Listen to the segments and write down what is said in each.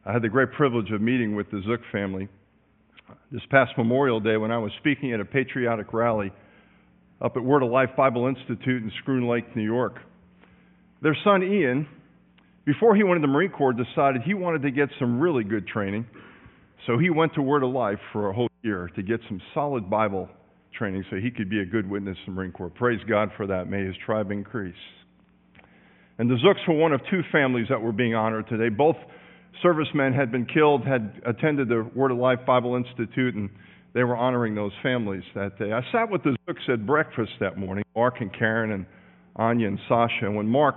I had the great privilege of meeting with the Zook family this past Memorial Day when I was speaking at a patriotic rally up at Word of Life Bible Institute in Schroon Lake, New York. Their son Ian, before he went into the Marine Corps, decided he wanted to get some really good training. So he went to Word of Life for a whole year to get some solid Bible training so he could be a good witness in the Marine Corps. Praise God for that. May his tribe increase. And the Zooks were one of two families that were being honored today. Both servicemen had been killed, had attended the Word of Life Bible Institute, and they were honoring those families that day. I sat with the Zooks at breakfast that morning, Mark and Karen and Anya and Sasha. And when Mark,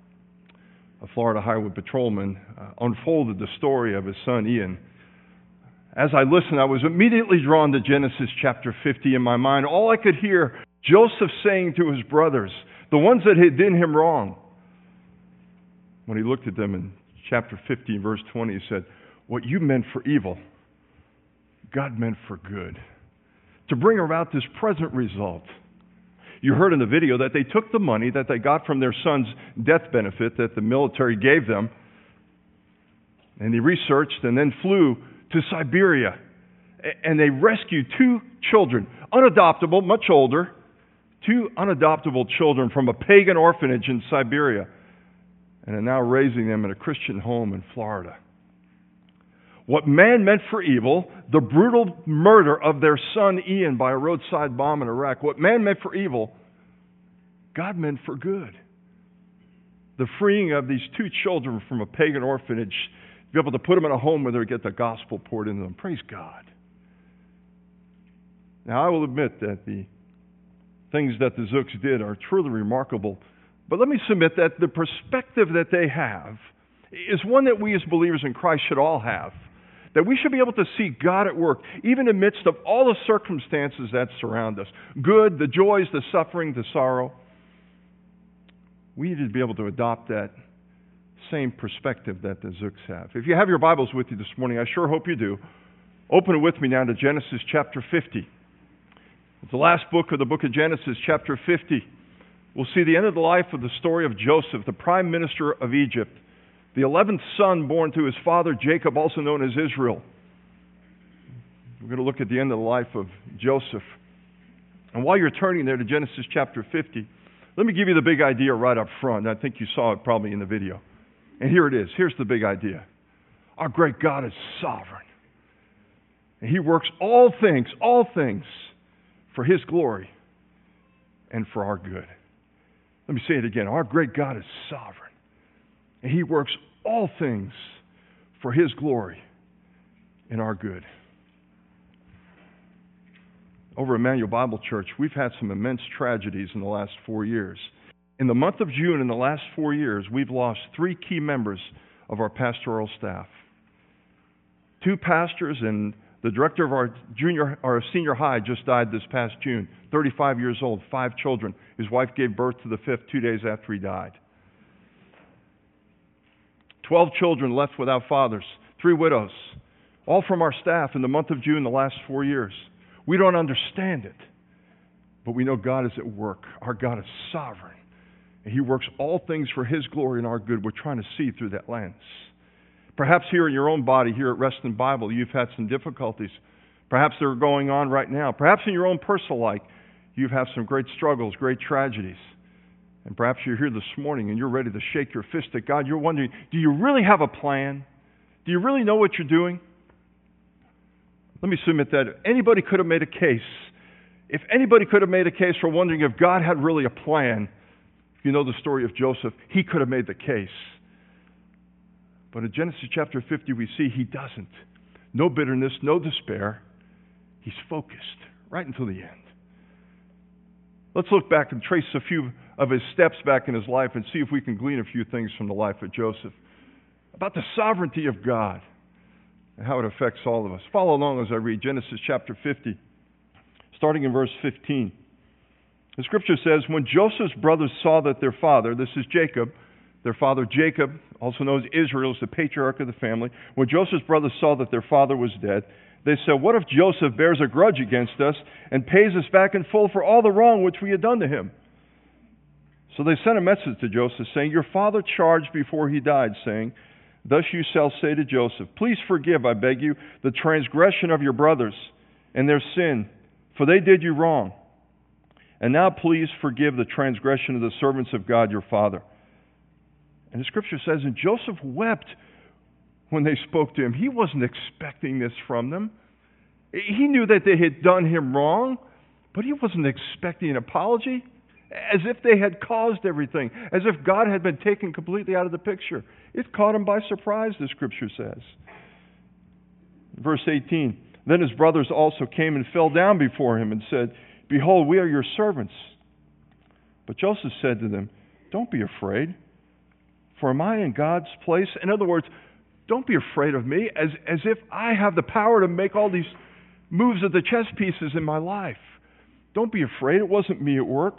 a Florida Highway patrolman, unfolded the story of his son Ian, as I listened, I was immediately drawn to Genesis chapter 50 in my mind. All I could hear Joseph saying to his brothers, the ones that had done him wrong, when he looked at them in chapter 50, verse 20, he said, "What you meant for evil, God meant for good, to bring about this present result." You heard in the video that they took the money that they got from their son's death benefit that the military gave them, and they researched and then flew to Siberia, and they rescued two children, unadoptable, much older, two unadoptable children from a pagan orphanage in Siberia, and are now raising them in a Christian home in Florida. What man meant for evil, the brutal murder of their son Ian by a roadside bomb in Iraq, what man meant for evil, God meant for good. The freeing of these two children from a pagan orphanage, to be able to put them in a home where they get the gospel poured into them. Praise God. Now, I will admit that the things that the Zooks did are truly remarkable. But let me submit that the perspective that they have is one that we as believers in Christ should all have. That we should be able to see God at work, even in the midst of all the circumstances that surround us. Good, the joys, the suffering, the sorrow. We need to be able to adopt that same perspective that the Zooks have. If you have your Bibles with you this morning, I sure hope you do. Open it with me now to Genesis chapter 50. It's the last book of the book of Genesis, chapter 50. We'll see the end of the life of the story of Joseph, the prime minister of Egypt, the 11th son born to his father Jacob, also known as Israel. We're going to look at the end of the life of Joseph. And while you're turning there to Genesis chapter 50, let me give you the big idea right up front. I think you saw it probably in the video. And here it is. Here's the big idea. Our great God is sovereign. And He works all things for His glory and for our good. Let me say it again. Our great God is sovereign. And He works all things for His glory and our good. Over at Emmanuel Bible Church, we've had some immense tragedies in the last 4 years. In the month of June in the last 4 years, we've lost 3 key members of our pastoral staff. 2 pastors and the director of our senior high just died this past June, 35 years old, 5 children. His wife gave birth to the 5th 2 days after he died. 12 children left without fathers, 3 widows, all from our staff in the month of June the last 4 years. We don't understand it, but we know God is at work. Our God is sovereign, and He works all things for His glory and our good. We're trying to see through that lens. Perhaps here in your own body, here at Reston Bible, you've had some difficulties. Perhaps they're going on right now. Perhaps in your own personal life, you've had some great struggles, great tragedies. And perhaps you're here this morning and you're ready to shake your fist at God. You're wondering, do you really have a plan? Do you really know what you're doing? Let me submit that anybody could have made a case. If anybody could have made a case for wondering if God had really a plan, if you know the story of Joseph, he could have made the case. But in Genesis chapter 50, we see He doesn't. No bitterness, no despair. He's focused right until the end. Let's look back and trace a few of his steps back in his life and see if we can glean a few things from the life of Joseph about the sovereignty of God and how it affects all of us. Follow along as I read Genesis chapter 50, starting in verse 15. The scripture says, when Joseph's brothers saw that their father, this is Jacob, their father Jacob, also known as Israel, is the patriarch of the family. When Joseph's brothers saw that their father was dead, they said, what if Joseph bears a grudge against us and pays us back in full for all the wrong which we had done to him? So they sent a message to Joseph saying, your father charged before he died, saying, Thus you shall say to Joseph, please forgive, I beg you, the transgression of your brothers and their sin, for they did you wrong. And now please forgive the transgression of the servants of God your Father. And the Scripture says, and Joseph wept when they spoke to him. He wasn't expecting this from them. He knew that they had done him wrong, but he wasn't expecting an apology, as if they had caused everything, as if God had been taken completely out of the picture. It caught him by surprise, the Scripture says. Verse 18, then his brothers also came and fell down before him and said, behold, we are your servants. But Joseph said to them, don't be afraid, for am I in God's place? In other words, don't be afraid of me, as if I have the power to make all these moves of the chess pieces in my life. Don't be afraid. It wasn't me at work.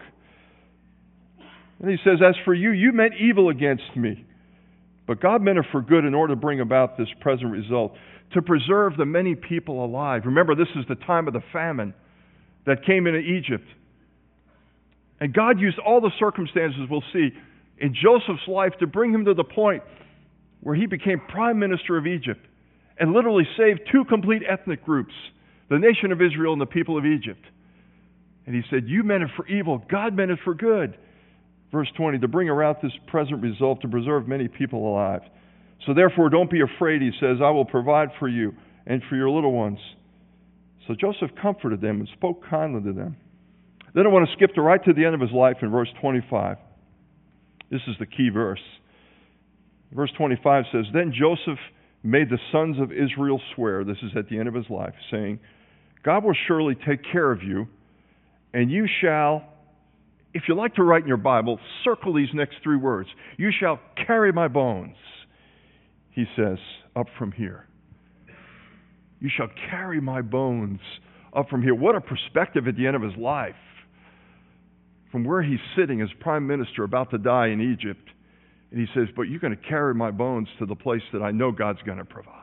And he says, as for you, you meant evil against me, but God meant it for good in order to bring about this present result, to preserve the many people alive. Remember, this is the time of the famine that came into Egypt. And God used all the circumstances we'll see in Joseph's life to bring him to the point where he became prime minister of Egypt and literally saved two complete ethnic groups, the nation of Israel and the people of Egypt. And he said, you meant it for evil, God meant it for good. Verse 20, to bring about this present result, to preserve many people alive. So therefore, don't be afraid, he says, I will provide for you and for your little ones. So Joseph comforted them and spoke kindly to them. Then I want to skip right to the end of his life in verse 25. This is the key verse. Verse 25 says, then Joseph made the sons of Israel swear, this is at the end of his life, saying, God will surely take care of you, and you shall, if you like to write in your Bible, circle these next three words. You shall carry my bones, he says, up from here. You shall carry my bones up from here. What a perspective at the end of his life. From where he's sitting as prime minister about to die in Egypt. And he says, but you're going to carry my bones to the place that I know God's going to provide.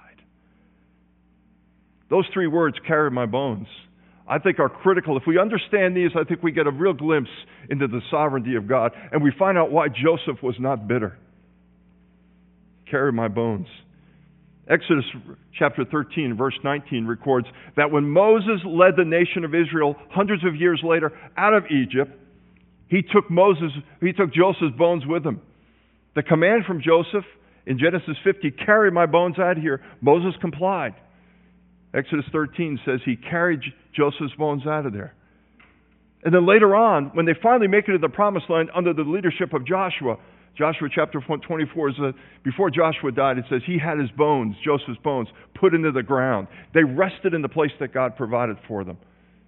Those three words, carry my bones, I think are critical. If we understand these, I think we get a real glimpse into the sovereignty of God. And we find out why Joseph was not bitter. Carry my bones. Exodus chapter 13, verse 19 records that when Moses led the nation of Israel hundreds of years later out of Egypt, he took Joseph's bones with him. The command from Joseph in Genesis 50, carry my bones out of here, Moses complied. Exodus 13 says he carried Joseph's bones out of there. And then later on, when they finally make it to the promised land under the leadership of Joshua chapter 24, before Joshua died, it says he had his bones, Joseph's bones, put into the ground. They rested in the place that God provided for them.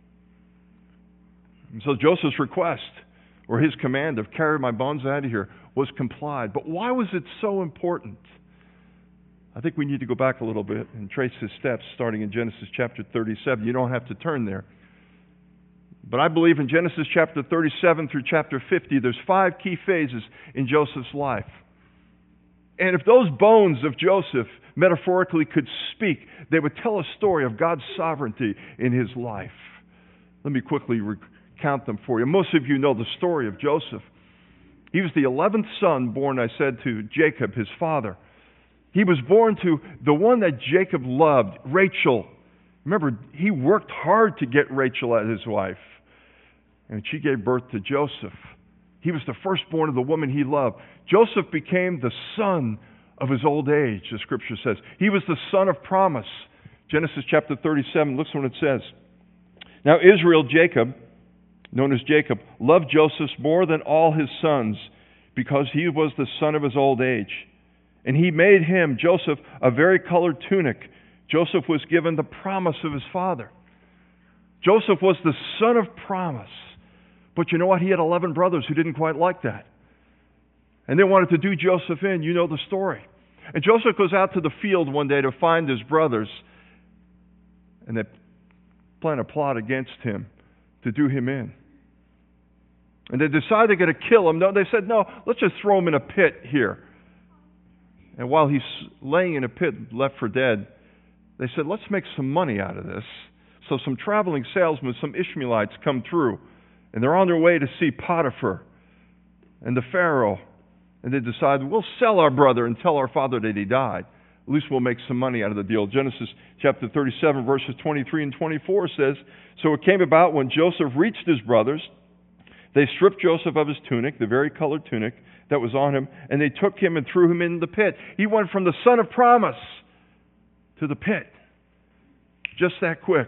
And so Joseph's request, or his command of carry my bones out of here, was complied. But why was it so important? I think we need to go back a little bit and trace his steps starting in Genesis chapter 37. You don't have to turn there. But I believe in Genesis chapter 37 through chapter 50, there's 5 key phases in Joseph's life. And if those bones of Joseph metaphorically could speak, they would tell a story of God's sovereignty in his life. Let me quickly recount them for you. Most of you know the story of Joseph. He was the 11th son born, I said, to Jacob, his father. He was born to the one that Jacob loved, Rachel. Remember, he worked hard to get Rachel as his wife. And she gave birth to Joseph. He was the firstborn of the woman he loved. Joseph became the son of his old age, the Scripture says. He was the son of promise. Genesis chapter 37, listen what it says. Now Israel, Jacob, known as Jacob, loved Joseph more than all his sons because he was the son of his old age. And he made him, Joseph, a varicolored tunic. Joseph was given the promise of his father. Joseph was the son of promise. But you know what? He had 11 brothers who didn't quite like that. And they wanted to do Joseph in. You know the story. And Joseph goes out to the field one day to find his brothers. And they plan a plot against him to do him in. And they decide they're going to kill him. No, they said, no, let's just throw him in a pit here. And while he's laying in a pit, left for dead, they said, let's make some money out of this. So some traveling salesmen, some Ishmaelites come through. And they're on their way to see Potiphar and the Pharaoh. And they decided, we'll sell our brother and tell our father that he died. At least we'll make some money out of the deal. Genesis chapter 37, verses 23 and 24 says, so it came about when Joseph reached his brothers, they stripped Joseph of his tunic, the vari-colored tunic that was on him, and they took him and threw him in the pit. He went from the son of promise to the pit. Just that quick.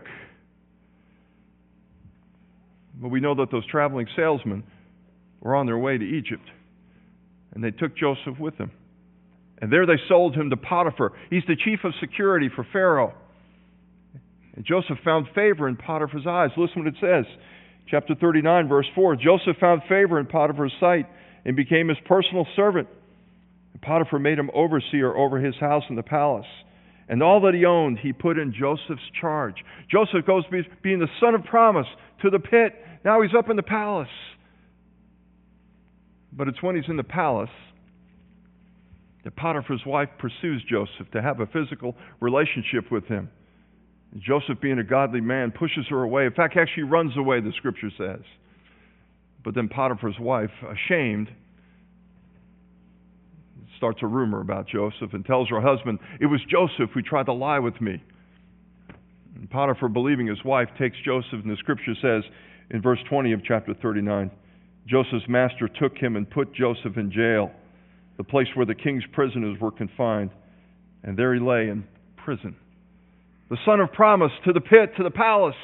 But we know that those traveling salesmen were on their way to Egypt, and they took Joseph with them. And there they sold him to Potiphar. He's the chief of security for Pharaoh. And Joseph found favor in Potiphar's eyes. Listen what it says. Chapter 39, verse 4. Joseph found favor in Potiphar's sight and became his personal servant. And Potiphar made him overseer over his house in the palace. And all that he owned, he put in Joseph's charge. Joseph goes being the son of promise to the pit. Now he's up in the palace. But it's when he's in the palace that Potiphar's wife pursues Joseph to have a physical relationship with him. And Joseph, being a godly man, pushes her away. In fact, actually runs away, the scripture says. But then Potiphar's wife, ashamed, starts a rumor about Joseph and tells her husband, it was Joseph who tried to lie with me. And Potiphar, believing his wife, takes Joseph, and the scripture says in verse 20 of chapter 39, Joseph's master took him and put Joseph in jail, the place where the king's prisoners were confined, and there he lay in prison. The son of promise to the pit, to the palace.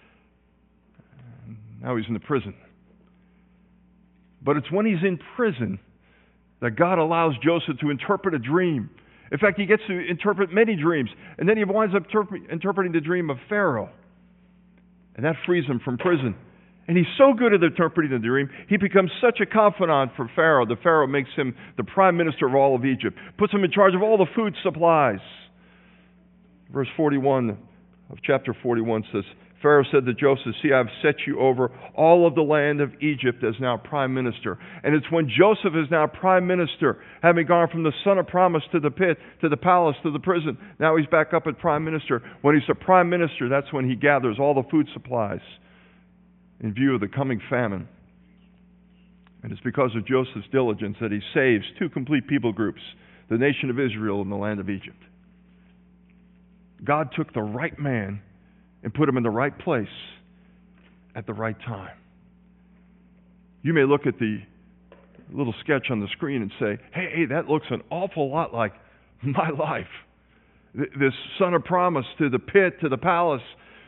Now he's in the prison. But it's when he's in prison that God allows Joseph to interpret a dream. In fact, he gets to interpret many dreams. And then he winds up interpreting the dream of Pharaoh. And that frees him from prison. And he's so good at interpreting the dream, he becomes such a confidant for Pharaoh. The Pharaoh makes him the prime minister of all of Egypt, puts him in charge of all the food supplies. Verse 41 of chapter 41 says, Pharaoh said to Joseph, see, I've set you over all of the land of Egypt as now prime minister. And it's when Joseph is now prime minister, having gone from the son of promise to the pit, to the palace, to the prison. Now he's back up at prime minister. When he's the prime minister, that's when he gathers all the food supplies in view of the coming famine. And it's because of Joseph's diligence that he saves two complete people groups, the nation of Israel and the land of Egypt. God took the right man and put him in the right place at the right time. You may look at the little sketch on the screen and say, hey, that looks an awful lot like my life. This son of promise to the pit, to the palace,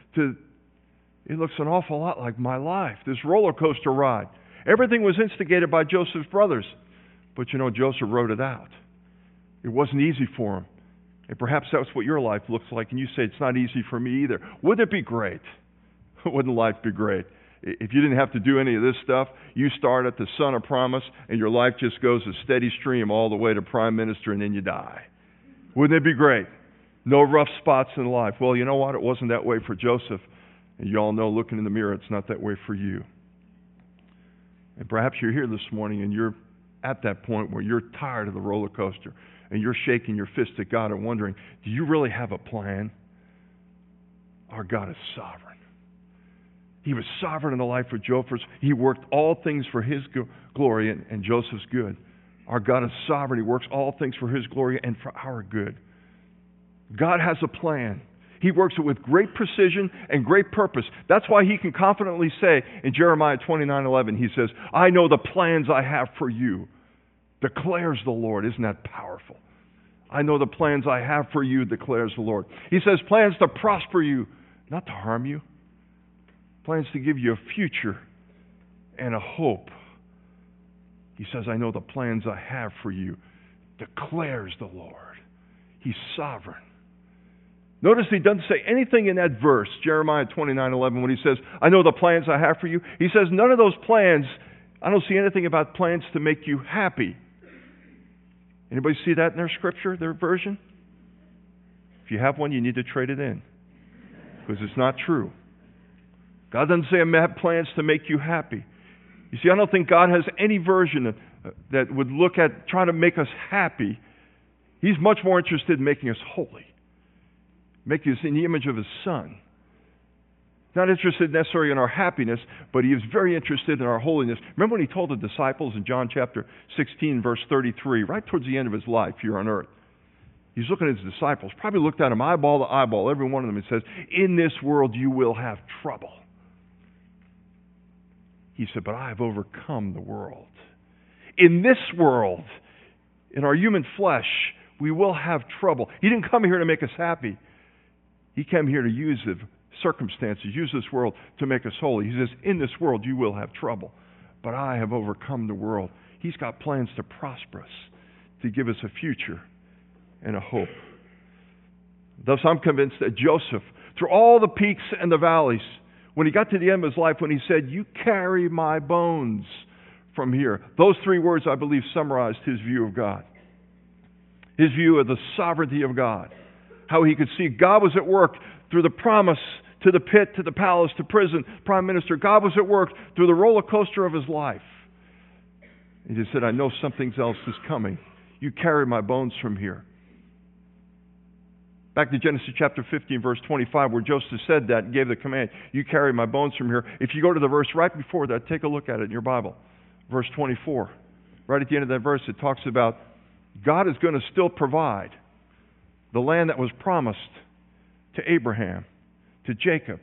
it looks an awful lot like my life. This roller coaster ride. Everything was instigated by Joseph's brothers. But Joseph wrote it out. It wasn't easy for him. And perhaps that's what your life looks like, and you say, it's not easy for me either. Wouldn't it be great? Wouldn't life be great? If you didn't have to do any of this stuff, you start at the son of promise, and your life just goes a steady stream all the way to prime minister, and then you die. Wouldn't it be great? No rough spots in life. Well, you know what? It wasn't that way for Joseph. And you all know, looking in the mirror, it's not that way for you. And perhaps you're here this morning, and you're at that point where you're tired of the roller coaster. And you're shaking your fist at God and wondering, do you really have a plan? Our God is sovereign. He was sovereign in the life of Joseph. He worked all things for His glory and Joseph's good. Our God is sovereign. He works all things for His glory and for our good. God has a plan. He works it with great precision and great purpose. That's why He can confidently say in Jeremiah 29:11, He says, I know the plans I have for you, declares the Lord. Isn't that powerful? I know the plans I have for you, declares the Lord. He says plans to prosper you, not to harm you. Plans to give you a future and a hope. He says, I know the plans I have for you, declares the Lord. He's sovereign. Notice He doesn't say anything in that verse, Jeremiah 29:11, when He says, I know the plans I have for you. He says none of those plans, I don't see anything about plans to make you happy. Anybody see that in their scripture, their version? If you have one, you need to trade it in, because it's not true. God doesn't say I have plans to make you happy. You see, I don't think God has any version that would look at trying to make us happy. He's much more interested in making us holy, making us in the image of His Son. Not interested necessarily in our happiness, but He is very interested in our holiness. Remember when He told the disciples in John chapter 16, verse 33, right towards the end of His life here on earth. He's looking at His disciples, probably looked at them eyeball to eyeball, every one of them, and says, in this world you will have trouble. He said, but I have overcome the world. In this world, in our human flesh, we will have trouble. He didn't come here to make us happy. He came here to use the circumstances, use this world to make us holy. He says, in this world you will have trouble, but I have overcome the world. He's got plans to prosper us, to give us a future and a hope. Thus, I'm convinced that Joseph, through all the peaks and the valleys, when he got to the end of his life, when he said, you carry my bones from here, those three words, I believe, summarized his view of God. His view of the sovereignty of God. How he could see God was at work through the promise, to the pit, to the palace, to prison, prime minister. God was at work through the roller coaster of his life. He just said, I know something else is coming. You carry my bones from here. Back to Genesis chapter 15, verse 25, where Joseph said that and gave the command, you carry my bones from here. If you go to the verse right before that, take a look at it in your Bible. Verse 24. Right at the end of that verse, it talks about God is going to still provide the land that was promised to Abraham, to Jacob.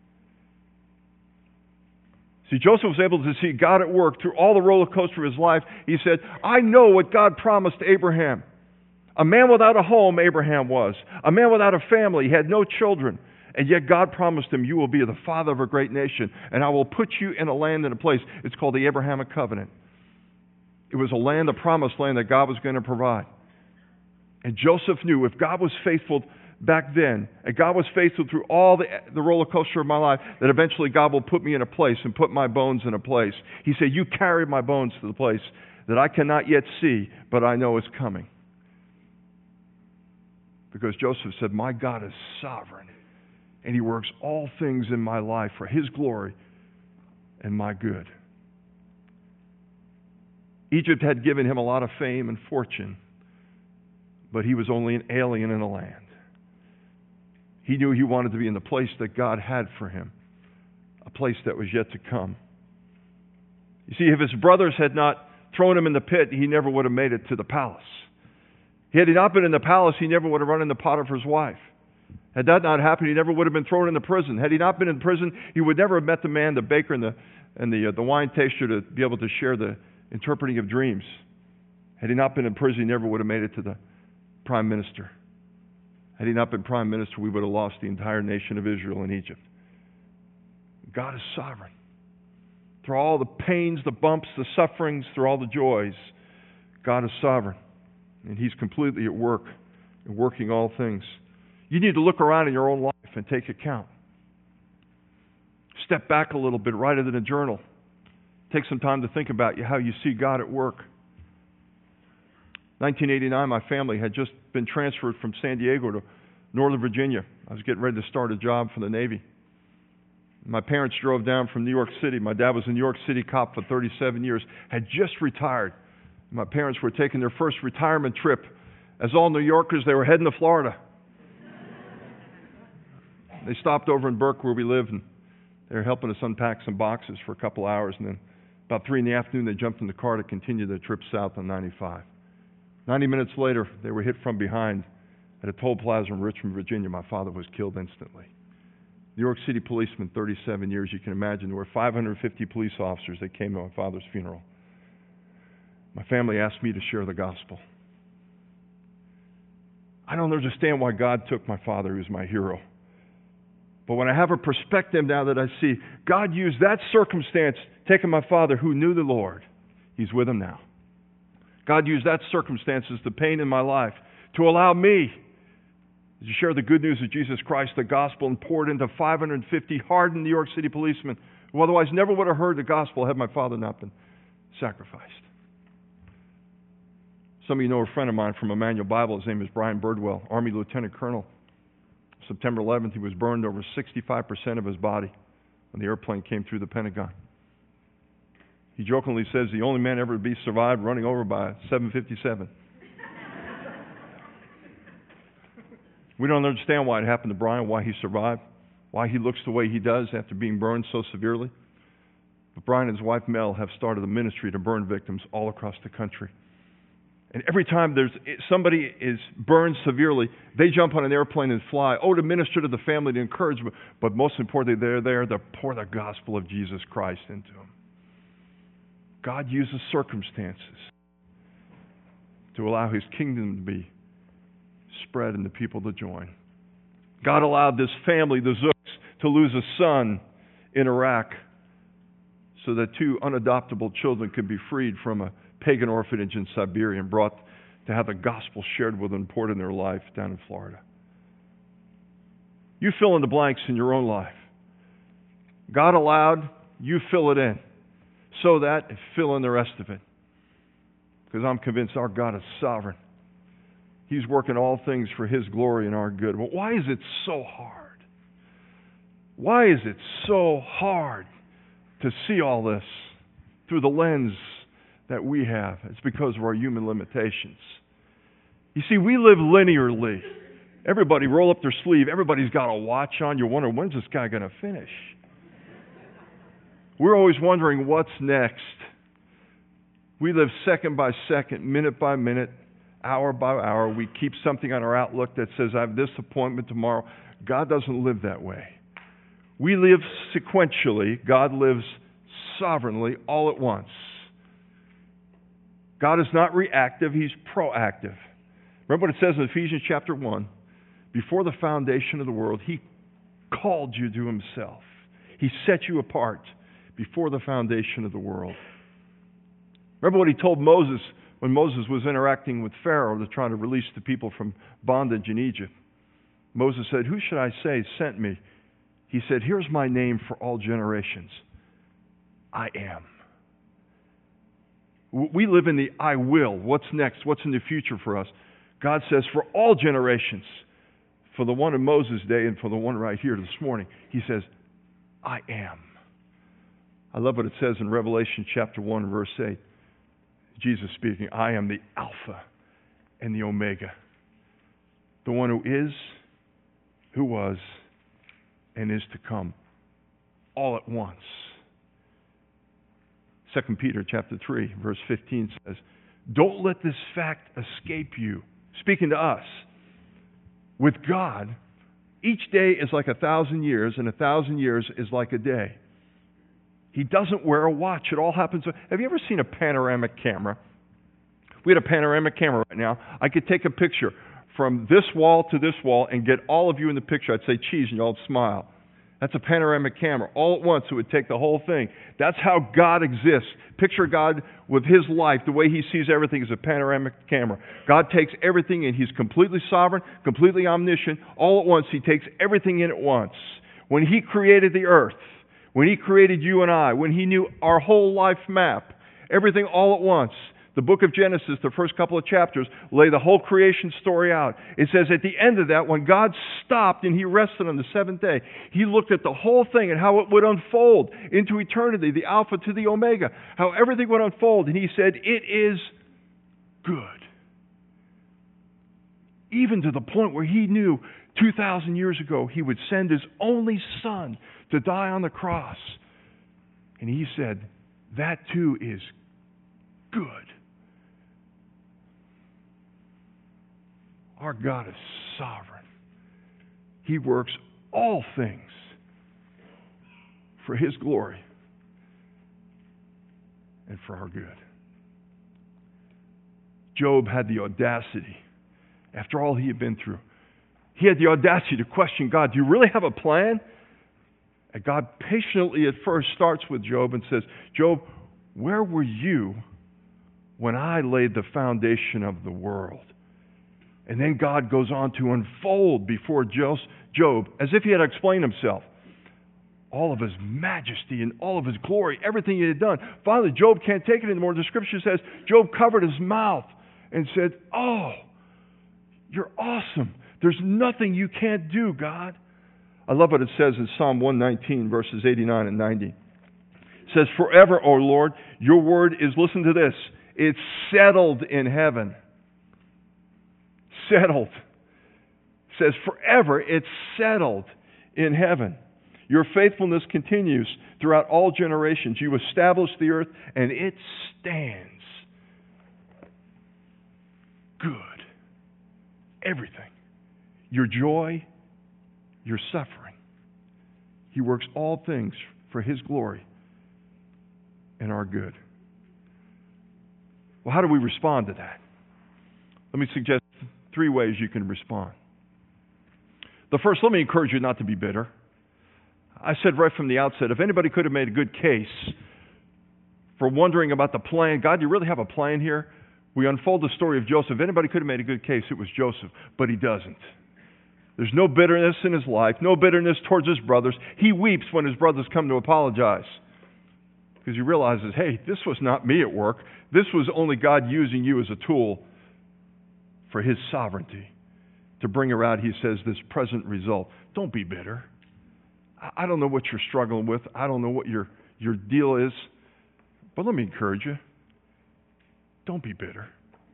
See, Joseph was able to see God at work through all the roller coaster of his life. He said, I know what God promised to Abraham. A man without a home, Abraham was. A man without a family. He had no children. And yet God promised him, you will be the father of a great nation, and I will put you in a land and a place. It's called the Abrahamic Covenant. It was a land, a promised land that God was going to provide. And Joseph knew if God was faithful back then, and God was faithful through all the roller coaster of my life, that eventually God will put me in a place and put my bones in a place. He said, you carried my bones to the place that I cannot yet see, but I know is coming. Because Joseph said, my God is sovereign, and He works all things in my life for His glory and my good. Egypt had given him a lot of fame and fortune, but he was only an alien in a land. He knew he wanted to be in the place that God had for him, a place that was yet to come. You see, if his brothers had not thrown him in the pit, he never would have made it to the palace. Had he not been in the palace, he never would have run into Potiphar's wife. Had that not happened, he never would have been thrown into prison. Had he not been in prison, he would never have met the man, the baker, and the wine taster to be able to share the interpreting of dreams. Had he not been in prison, he never would have made it to the prime minister. Had he not been prime minister, we would have lost the entire nation of Israel in Egypt. God is sovereign. Through all the pains, the bumps, the sufferings, through all the joys, God is sovereign. And He's completely at work and working all things. You need to look around in your own life and take account. Step back a little bit, write it in a journal. Take some time to think about how you see God at work. 1989, my family had just been transferred from San Diego to Northern Virginia. I was getting ready to start a job for the Navy. My parents drove down from New York City. My dad was a New York City cop for 37 years, had just retired. My parents were taking their first retirement trip. As all New Yorkers, they were heading to Florida. They stopped over in Burke where we live, and they were helping us unpack some boxes for a couple hours, and then about 3 p.m, they jumped in the car to continue their trip south on 95. 90 minutes later, they were hit from behind at a toll plaza in Richmond, Virginia. My father was killed instantly. New York City policeman, 37 years. You can imagine there were 550 police officers that came to my father's funeral. My family asked me to share the gospel. I don't understand why God took my father, who was my hero. But when I have a perspective now that I see, God used that circumstance, taking my father who knew the Lord. He's with him now. God used that circumstances, the pain in my life, to allow me to share the good news of Jesus Christ, the gospel, and poured into 550 hardened New York City policemen who otherwise never would have heard the gospel had my father not been sacrificed. Some of you know a friend of mine from Emmanuel Bible. His name is Brian Birdwell, Army Lieutenant Colonel. September 11th, he was burned over 65% of his body when the airplane came through the Pentagon. He jokingly says the only man ever to be survived running over by a 757. We don't understand why it happened to Brian, why he survived, why he looks the way he does after being burned so severely. But Brian and his wife Mel have started a ministry to burn victims all across the country. And every time somebody is burned severely, they jump on an airplane and fly, to minister to the family, to encourage them. But most importantly, they're there to pour the gospel of Jesus Christ into them. God uses circumstances to allow His kingdom to be spread and the people to join. God allowed this family, the Zooks, to lose a son in Iraq so that 2 unadoptable children could be freed from a pagan orphanage in Siberia and brought to have the gospel shared with and poured in their life down in Florida. You fill in the blanks in your own life. God allowed, you fill it in. So that, fill in the rest of it. Because I'm convinced our God is sovereign. He's working all things for His glory and our good. But why is it so hard? Why is it so hard to see all this through the lens that we have? It's because of our human limitations. You see, we live linearly. Everybody roll up their sleeve. Everybody's got a watch on. You wonder, when's this guy going to finish? We're always wondering what's next. We live second by second, minute by minute, hour by hour. We keep something on our outlook that says, I have this appointment tomorrow. God doesn't live that way. We live sequentially. God lives sovereignly all at once. God is not reactive, He's proactive. Remember what it says in Ephesians chapter 1? Before the foundation of the world, He called you to Himself. He set you apart before the foundation of the world. Remember what He told Moses when Moses was interacting with Pharaoh to try to release the people from bondage in Egypt. Moses said, who should I say sent me? He said, here's my name for all generations. I am. We live in the I will. What's next? What's in the future for us? God says for all generations, for the one in Moses' day and for the one right here this morning, He says, I am. I love what it says in Revelation chapter 1, verse 8. Jesus speaking, I am the Alpha and the Omega. The one who is, who was, and is to come. All at once. 2 Peter chapter 3, verse 15 says, don't let this fact escape you. Speaking to us, with God, each day is like 1,000 years, and 1,000 years is like a day. He doesn't wear a watch. It all happens. Have you ever seen a panoramic camera? We had a panoramic camera right now. I could take a picture from this wall to this wall and get all of you in the picture. I'd say cheese and y'all smile. That's a panoramic camera. All at once, it would take the whole thing. That's how God exists. Picture God with His life. The way He sees everything is a panoramic camera. God takes everything in. He's completely sovereign, completely omniscient. All at once, He takes everything in at once. When He created the earth, when He created you and I, when He knew our whole life map, everything all at once. The book of Genesis, the first couple of chapters, lay the whole creation story out. It says at the end of that, when God stopped and He rested on the seventh day, He looked at the whole thing and how it would unfold into eternity, the Alpha to the Omega, how everything would unfold. And He said, it is good. Even to the point where He knew 2,000 years ago He would send His only Son to die on the cross. And He said, that too is good. Our God is sovereign. He works all things for His glory and for our good. Job had the audacity, after all he had been through, he had the audacity to question God. Do you really have a plan? And God patiently at first starts with Job and says, Job, where were you when I laid the foundation of the world? And then God goes on to unfold before Job, as if He had explained Himself, all of His majesty and all of His glory, everything He had done. Finally, Job can't take it anymore. The Scripture says Job covered his mouth and said, oh, you're awesome. There's nothing you can't do, God. I love what it says in Psalm 119, verses 89 and 90. It says, forever, O Lord, your word is, listen to this, it's settled in heaven. Settled. It says forever, it's settled in heaven. Your faithfulness continues throughout all generations. You established the earth, and it stands. Good. Everything. Your joy, your suffering. He works all things for His glory and our good. Well, how do we respond to that? Let me suggest 3 ways you can respond. The first, let me encourage you not to be bitter. I said right from the outset, if anybody could have made a good case for wondering about the plan, God, do you really have a plan here? We unfold the story of Joseph. If anybody could have made a good case, it was Joseph, but he doesn't. There's no bitterness in his life, no bitterness towards his brothers. He weeps when his brothers come to apologize because he realizes, hey, this was not me at work. This was only God using you as a tool for His sovereignty to bring about, he says, this present result. Don't be bitter. I don't know what you're struggling with. I don't know what your deal is. But let me encourage you. Don't be bitter.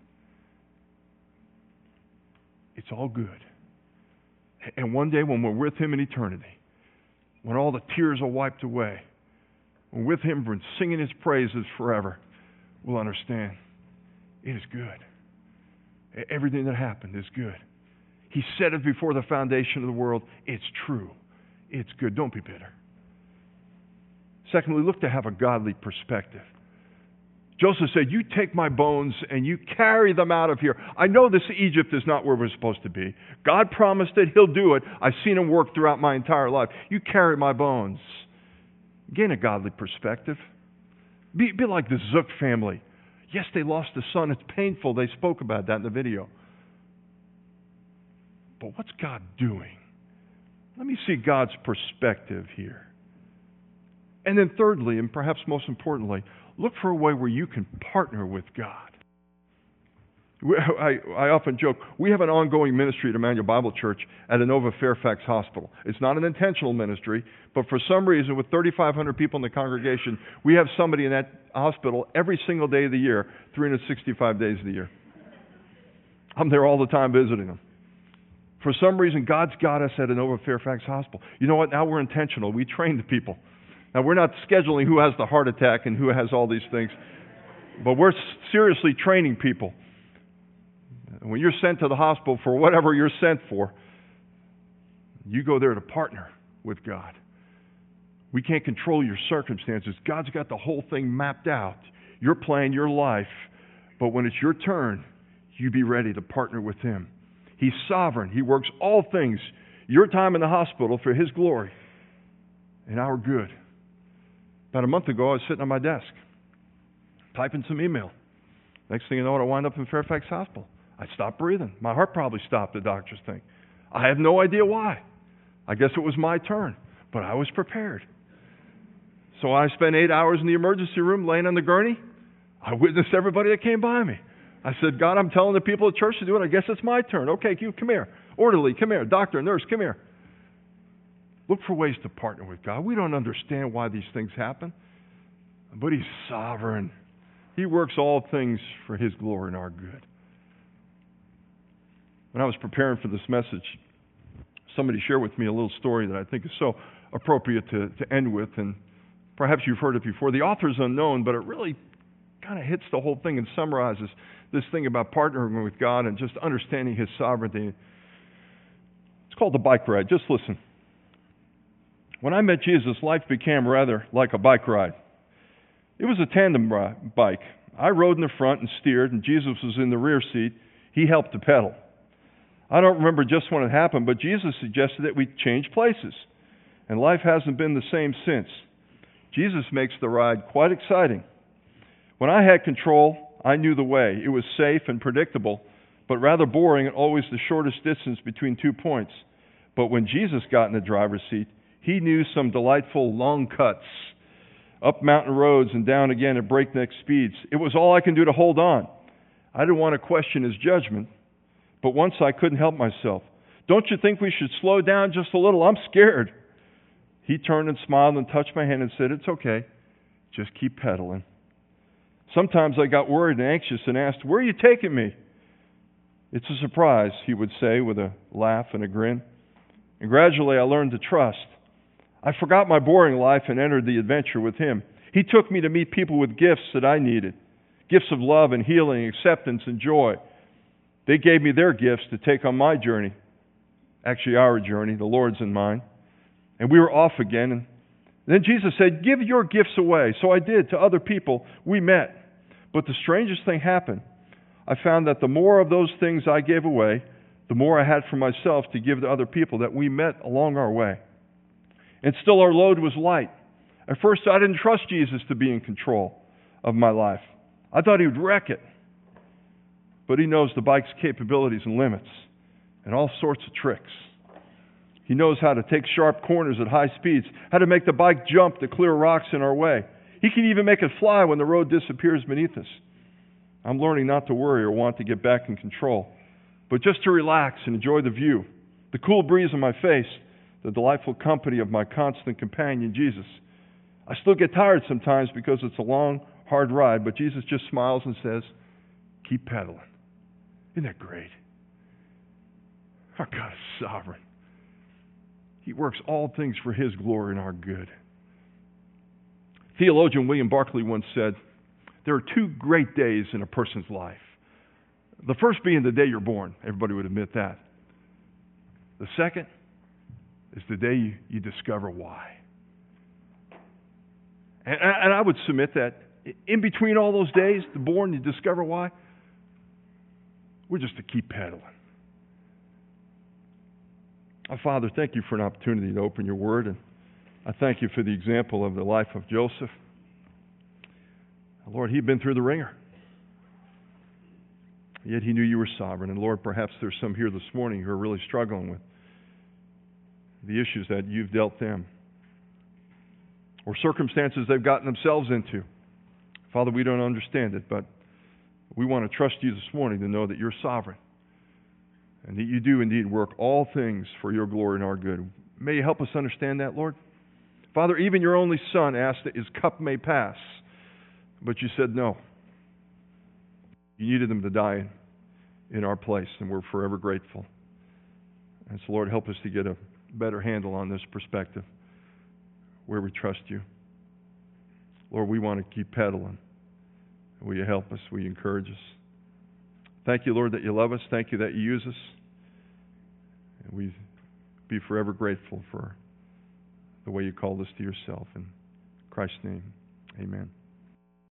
It's all good. And one day when we're with Him in eternity, when all the tears are wiped away, when we're with Him and singing His praises forever, we'll understand it is good. Everything that happened is good. He said it before the foundation of the world. It's true. It's good. Don't be bitter. Secondly, look to have a godly perspective. Joseph said, you take my bones and you carry them out of here. I know this Egypt is not where we're supposed to be. God promised it. He'll do it. I've seen Him work throughout my entire life. You carry my bones. Gain a godly perspective. Be like the Zook family. Yes, they lost a son. It's painful. They spoke about that in the video. But what's God doing? Let me see God's perspective here. And then thirdly, and perhaps most importantly, look for a way where you can partner with God. I often joke, we have an ongoing ministry at Emmanuel Bible Church at Inova Fairfax Hospital. It's not an intentional ministry, but for some reason, with 3,500 people in the congregation, we have somebody in that hospital every single day of the year, 365 days of the year. I'm there all the time visiting them. For some reason, God's got us at Inova Fairfax Hospital. You know what? Now we're intentional. We train the people. Now, we're not scheduling who has the heart attack and who has all these things, but we're seriously training people. When you're sent to the hospital for whatever you're sent for, you go there to partner with God. We can't control your circumstances. God's got the whole thing mapped out, your plan, your life. But when it's your turn, you be ready to partner with Him. He's sovereign. He works all things, your time in the hospital, for His glory and our good. About a month ago, I was sitting on my desk, typing some email. Next thing you know, I wind up in Fairfax Hospital. I stopped breathing. My heart probably stopped, the doctors think. I have no idea why. I guess it was my turn, but I was prepared. So I spent 8 hours in the emergency room laying on the gurney. I witnessed everybody that came by me. I said, God, I'm telling the people at church to do it. I guess it's my turn. Okay, you come here. Orderly, come here. Doctor, nurse, come here. Look for ways to partner with God. We don't understand why these things happen, but He's sovereign. He works all things for His glory and our good. When I was preparing for this message, somebody shared with me a little story that I think is so appropriate to end with, and perhaps you've heard it before. The author's unknown, but it really kind of hits the whole thing and summarizes this thing about partnering with God and just understanding His sovereignty. It's called The Bike Ride. Just listen. When I met Jesus, life became rather like a bike ride. It was a tandem bike. I rode in the front and steered, and Jesus was in the rear seat. He helped to pedal. I don't remember just when it happened, but Jesus suggested that we change places, and life hasn't been the same since. Jesus makes the ride quite exciting. When I had control, I knew the way. It was safe and predictable, but rather boring and always the shortest distance between 2 points. But when Jesus got in the driver's seat, He knew some delightful long cuts, up mountain roads and down again at breakneck speeds. It was all I can do to hold on. I didn't want to question His judgment, but once I couldn't help myself. Don't you think we should slow down just a little? I'm scared. He turned and smiled and touched my hand and said, it's okay. Just keep pedaling. Sometimes I got worried and anxious and asked, where are you taking me? It's a surprise, he would say with a laugh and a grin. And gradually I learned to trust. I forgot my boring life and entered the adventure with Him. He took me to meet people with gifts that I needed, gifts of love and healing, acceptance and joy. They gave me their gifts to take on my journey, actually our journey, the Lord's and mine. And we were off again. And then Jesus said, give your gifts away. So I did to other people we met. But the strangest thing happened. I found that the more of those things I gave away, the more I had for myself to give to other people that we met along our way. And still our load was light. At first I didn't trust Jesus to be in control of my life. I thought He would wreck it. But He knows the bike's capabilities and limits and all sorts of tricks. He knows how to take sharp corners at high speeds, how to make the bike jump to clear rocks in our way. He can even make it fly when the road disappears beneath us. I'm learning not to worry or want to get back in control, but just to relax and enjoy the view, the cool breeze on my face, the delightful company of my constant companion, Jesus. I still get tired sometimes because it's a long, hard ride, but Jesus just smiles and says, keep pedaling. Isn't that great? Our God is sovereign. He works all things for His glory and our good. Theologian William Barclay once said, there are two great days in a person's life. The first being the day you're born. Everybody would admit that. The second is the day you discover why. And I would submit that in between all those days, the born, you discover why, we're just to keep pedaling. Oh, Father, thank You for an opportunity to open Your Word, and I thank You for the example of the life of Joseph. Lord, he'd been through the ringer, yet he knew You were sovereign. And Lord, perhaps there's some here this morning who are really struggling with the issues that You've dealt them, or circumstances they've gotten themselves into. Father, we don't understand it, but we want to trust You this morning to know that You're sovereign and that You do indeed work all things for Your glory and our good. May You help us understand that, Lord. Father, even Your only Son asked that His cup may pass, but You said no. You needed Him to die in our place, and we're forever grateful. And so, Lord, help us to get a better handle on this perspective, where we trust You. Lord, we want to keep pedaling. Will You help us? Will You encourage us? Thank You, Lord, that You love us. Thank You that You use us. And we be forever grateful for the way You called us to Yourself. In Christ's name, amen.